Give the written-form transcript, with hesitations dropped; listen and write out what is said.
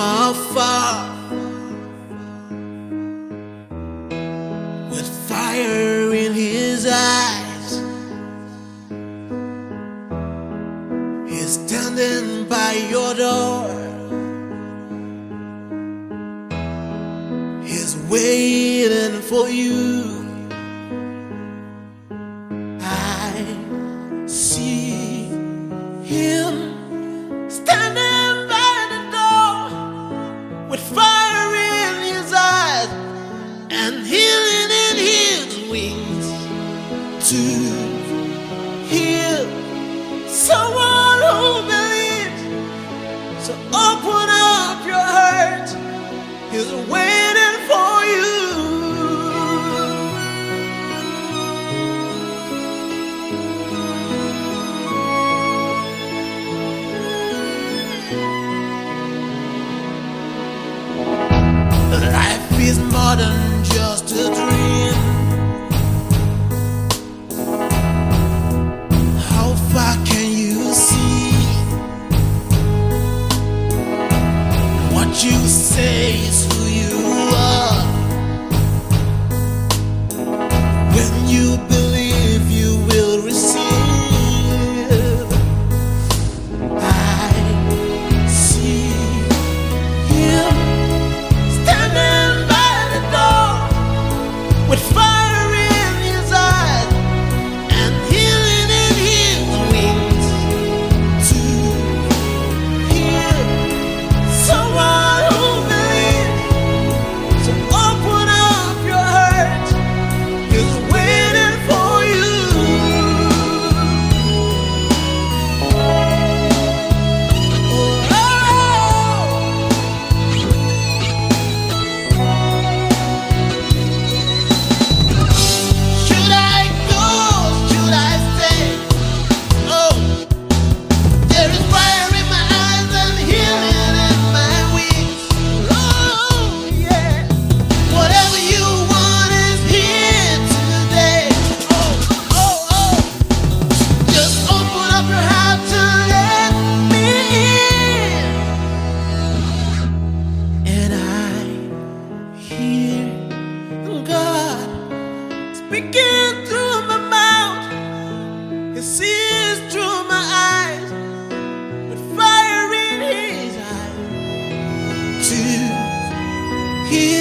afar with fire in his eyes. He's standing by your door. He's waiting for you. I see him standing by the door with fire in his eyes and healing in his wings to heal someone who believes. So open up your heart. He's waiting for you. Life is more than just a dream. How far can you see? What you say is who you are. When you believe, you will receive. I see him standing by the door with fire in his eyes and healing in his wings to heal someone who believes. So open up your heart. He's waiting for you. Should I go? Should I stay? Oh, there is fire in my eyes and healing in my wings. Oh, yeah. Whatever you want is here today. Oh, oh, oh. Just open up your heart to let me in. And I hear God speaking through my mouth. He sees through my eyes with fire in his eyes to heal